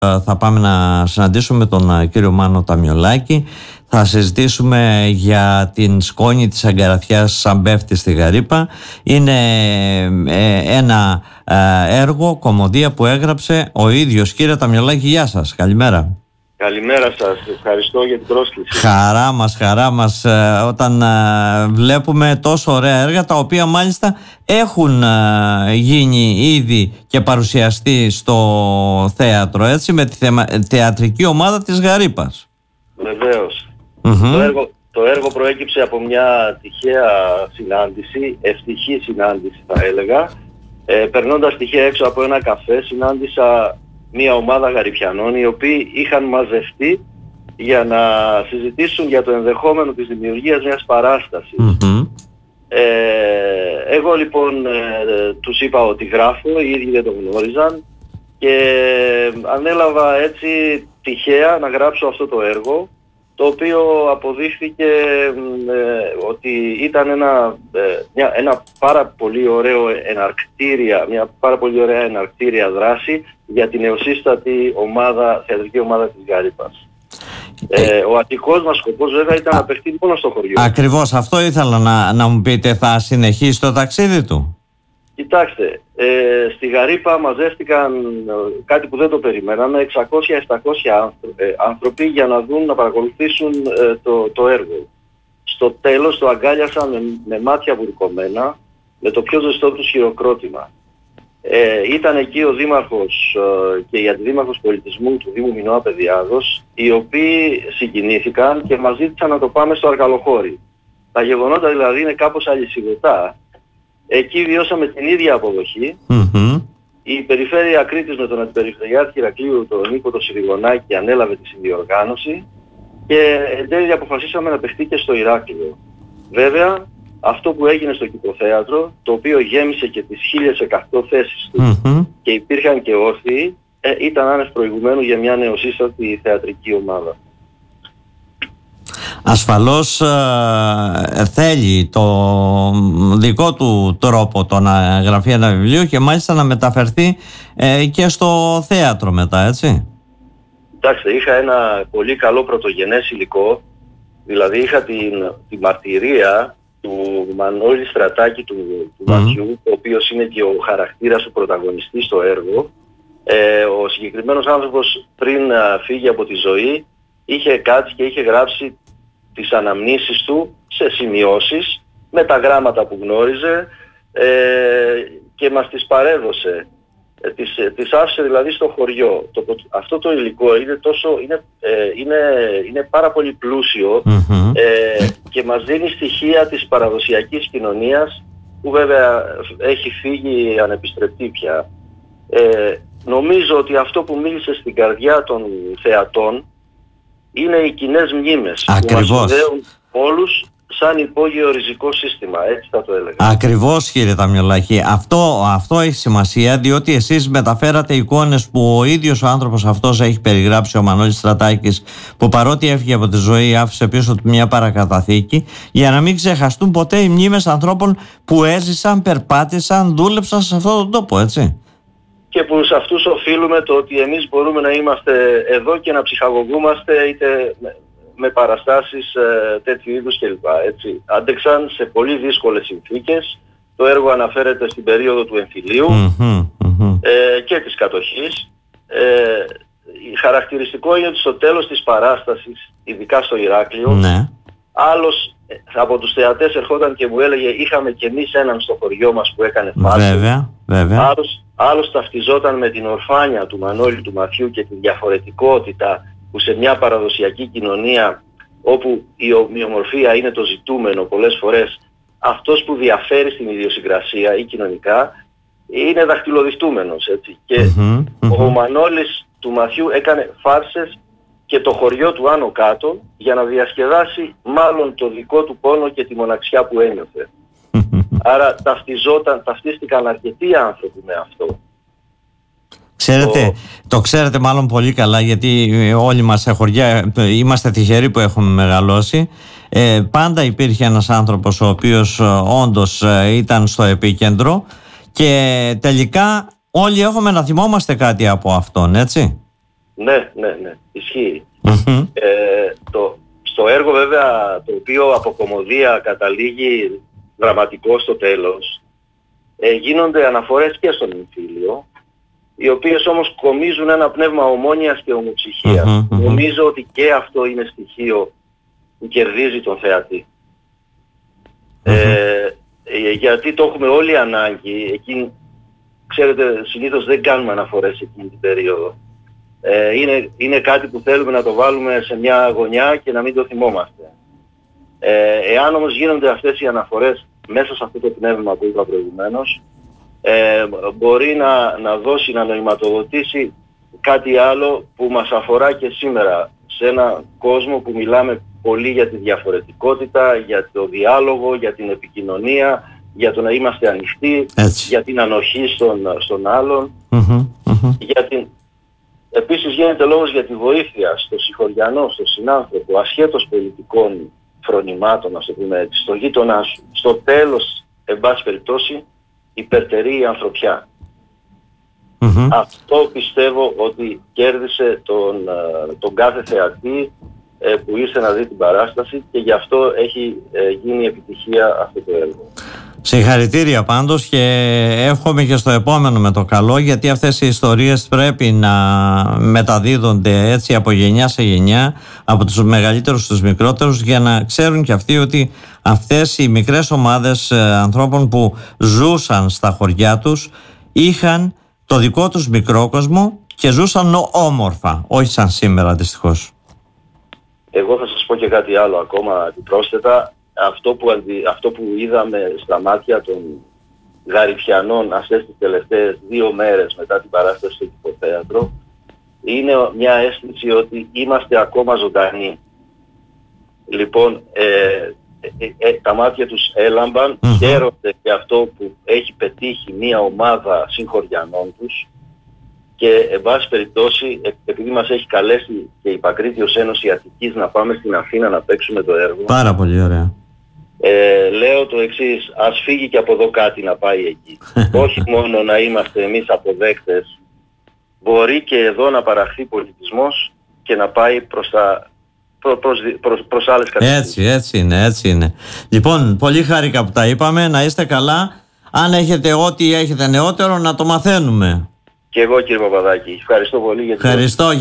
θα πάμε να συναντήσουμε τον κύριο Μάνο Ταμιολάκη. Θα συζητήσουμε για την σκόνη της Αγκαραθιάς σαν πέφτει στη Γαρύπα. Είναι ένα έργο, κωμωδία που έγραψε ο ίδιος. Κύριε Ταμιολάκη, γεια σας, καλημέρα. Καλημέρα σας, ευχαριστώ για την πρόσκληση. Χαρά μας όταν βλέπουμε τόσο ωραία έργα, τα οποία μάλιστα έχουν γίνει ήδη και παρουσιαστεί στο θέατρο, έτσι, με τη θεατρική ομάδα της Γαρύπας. Βεβαίως. Το έργο προέκυψε από μια τυχαία συνάντηση, ευτυχή συνάντηση θα έλεγα. Περνώντας τυχαία έξω από ένα καφέ, συνάντησα μια ομάδα Γαρυπιανών οι οποίοι είχαν μαζευτεί για να συζητήσουν για το ενδεχόμενο της δημιουργίας μιας παράστασης. Εγώ λοιπόν τους είπα ότι γράφω, οι ίδιοι δεν το γνώριζαν και ανέλαβα έτσι τυχαία να γράψω αυτό το έργο, το οποίο αποδείχθηκε ότι ήταν ένα πάρα πολύ ωραίο μια πάρα πολύ ωραία εναρκτήρια δράση για την νεοσύστατη θεατρική ομάδα της Γαρύπας. Ο αρχικός μας σκοπός βέβαια ήταν να παιχτεί μόνο στο χωριό. Ακριβώς, αυτό ήθελα να μου πείτε. Θα συνεχίσει το ταξίδι του? Κοιτάξτε, στη Γαρύπα μαζεύτηκαν κάτι που δεν το περιμέναμε, 600-700 άνθρωποι για να δουν, να παρακολουθήσουν το έργο. Στο τέλος το αγκάλιασαν με μάτια βουρκωμένα, με το πιο ζεστό τους χειροκρότημα. Ήταν εκεί ο Δήμαρχος και η Αντιδήμαρχος Πολιτισμού του Δήμου Μινώα Παιδιάδος, οι οποίοι συγκινήθηκαν και μας ζήτησαν να το πάμε στο Αργαλοχώρι. Τα γεγονότα δηλαδή είναι κάπως αλυσιδωτά. Εκεί βιώσαμε την ίδια αποδοχή. Η Περιφέρεια Κρήτης με τον Αντιπεριφερειάρχη Ηρακλείου, τον Νίκο τον Συριγωνάκη, ανέλαβε τη συνδιοργάνωση και εν τέλει αποφασίσαμε να παιχτεί και στο Ηράκλειο. Βέβαια, αυτό που έγινε στο Κηποθέατρο, το οποίο γέμισε και τις 1100 θέσεις του και υπήρχαν και όρθιοι, ήταν άνευ προηγουμένου για μια νεοσύστατη θεατρική ομάδα. Ασφαλώς θέλει το δικό του τρόπο το να γραφεί ένα βιβλίο και μάλιστα να μεταφερθεί και στο θέατρο μετά, έτσι. Κοιτάξτε, είχα ένα πολύ καλό πρωτογενές υλικό, δηλαδή είχα τη μαρτυρία του Μανώλη Στρατάκη του Μαθιού, ο οποίος είναι και ο χαρακτήρας του πρωταγωνιστή στο έργο. Ο συγκεκριμένος άνθρωπος πριν φύγει από τη ζωή είχε κάτσει και είχε γράψει τις αναμνήσεις του σε σημειώσεις με τα γράμματα που γνώριζε και μας τις παρέδωσε. Τις άφησε δηλαδή στο χωριό. Αυτό το υλικό είναι πάρα πολύ πλούσιο και μας δίνει στοιχεία της παραδοσιακής κοινωνίας που βέβαια έχει φύγει ανεπιστρεπτή πια. Νομίζω ότι αυτό που μίλησε στην καρδιά των θεατών είναι οι κοινές μνήμες που μας συνδέουν όλους σαν υπόγειο ριζικό σύστημα, έτσι θα το έλεγα. Ακριβώς, κύριε Ταμιολάκη. Αυτό έχει σημασία, διότι εσείς μεταφέρατε εικόνες που ο ίδιος ο άνθρωπος αυτός έχει περιγράψει, ο Μανώλης Στρατάκης, που παρότι έφυγε από τη ζωή άφησε πίσω του μια παρακαταθήκη, για να μην ξεχαστούν ποτέ οι μνήμες ανθρώπων που έζησαν, περπάτησαν, δούλεψαν σε αυτόν τον τόπο, έτσι. Και που σε αυτούς οφείλουμε το ότι εμείς μπορούμε να είμαστε εδώ και να ψυχαγωγούμαστε είτε με παραστάσεις τέτοιου είδους κλπ. Έτσι. Άντεξαν σε πολύ δύσκολες συνθήκες. Το έργο αναφέρεται στην περίοδο του εμφυλίου και της κατοχής. Χαρακτηριστικό είναι ότι στο τέλος της παράστασης, ειδικά στο Ηράκλειο, άλλος από τους θεατές ερχόταν και μου έλεγε είχαμε κι εμείς έναν στο χωριό μας που έκανε φάση. Βέβαια. Άλλος ταυτιζόταν με την ορφάνια του Μανώλη του Μαθιού και τη διαφορετικότητα που σε μια παραδοσιακή κοινωνία όπου η ομοιομορφία είναι το ζητούμενο πολλές φορές, αυτός που διαφέρει στην ιδιοσυγκρασία ή κοινωνικά είναι δαχτυλοδειχτούμενος, έτσι. Και ο Μανώλης του Μαθιού έκανε φάρσες και το χωριό του άνω κάτω για να διασκεδάσει μάλλον το δικό του πόνο και τη μοναξιά που ένιωθε. Άρα ταυτίστηκαν αρκετοί άνθρωποι με αυτό. Ξέρετε, το ξέρετε μάλλον πολύ καλά, γιατί όλοι μας σε χωριά είμαστε τυχεροί που έχουμε μεγαλώσει. Πάντα υπήρχε ένας άνθρωπος ο οποίος όντως ήταν στο επίκεντρο και τελικά όλοι έχουμε να θυμόμαστε κάτι από αυτόν, έτσι. Ναι, ισχύει. Στο έργο βέβαια, το οποίο από κωμωδία καταλήγει δραματικό στο τέλος, γίνονται αναφορές και στον εμφύλιο, οι οποίες όμως κομίζουν ένα πνεύμα ομόνοιας και ομοψυχίας. Νομίζω ότι και αυτό είναι στοιχείο που κερδίζει τον θεατή. Γιατί το έχουμε όλοι ανάγκη. Ξέρετε, συνήθως δεν κάνουμε αναφορές εκείνη την περίοδο. Είναι κάτι που θέλουμε να το βάλουμε σε μια γωνιά και να μην το θυμόμαστε. Εάν όμως γίνονται αυτές οι αναφορές μέσα σε αυτό το πνεύμα που είπα προηγουμένως, μπορεί να δώσει, να νοηματοδοτήσει κάτι άλλο που μας αφορά και σήμερα, σε έναν κόσμο που μιλάμε πολύ για τη διαφορετικότητα, για το διάλογο, για την επικοινωνία, για το να είμαστε ανοιχτοί, για την ανοχή στον άλλον. Επίσης γίνεται λόγος για τη βοήθεια στο συγχωριανό, στο συνάνθρωπο, ασχέτως πολιτικών φρονημάτων, ας το πούμε έτσι, στο γείτονά σου. Στο τέλος, εν πάση περιπτώσει, υπερτερεί η ανθρωπιά. Αυτό πιστεύω ότι κέρδισε τον κάθε θεατή που ήρθε να δει την παράσταση, και γι' αυτό έχει γίνει επιτυχία αυτό το έργο. Συγχαρητήρια πάντως, και εύχομαι και στο επόμενο με το καλό, γιατί αυτές οι ιστορίες πρέπει να μεταδίδονται έτσι από γενιά σε γενιά, από τους μεγαλύτερους στους μικρότερους, για να ξέρουν και αυτοί ότι αυτές οι μικρές ομάδες ανθρώπων που ζούσαν στα χωριά τους είχαν το δικό τους μικρό κόσμο και ζούσαν όμορφα, όχι σαν σήμερα δυστυχώς. Εγώ θα σας πω και κάτι άλλο ακόμα επιπρόσθετα. Αυτό που είδαμε στα μάτια των Γαριφιανών αυτές τις τελευταίες 2 μέρες μετά την παράσταση στο Κηφοθέατρο είναι μια αίσθηση ότι είμαστε ακόμα ζωντανοί. Λοιπόν, τα μάτια τους έλαμπαν, χαίρονται για αυτό που έχει πετύχει μια ομάδα συγχωριανών τους, και εν πάση περιπτώσει, επειδή μας έχει καλέσει και η Παγκρίτιος Ένωση Αττικής να πάμε στην Αθήνα να παίξουμε το έργο. Πάρα πολύ ωραία. Λέω το εξής: ας φύγει και από εδώ κάτι να πάει εκεί. Όχι μόνο να είμαστε εμείς αποδέκτες, μπορεί και εδώ να παραχθεί πολιτισμός και να πάει προς άλλες κατευθύνσεις. Έτσι είναι. Λοιπόν, πολύ χάρηκα που τα είπαμε, να είστε καλά. Αν έχετε ό,τι έχετε νεότερο, να το μαθαίνουμε. Και εγώ, κύριε Παπαδάκη, ευχαριστώ πολύ για την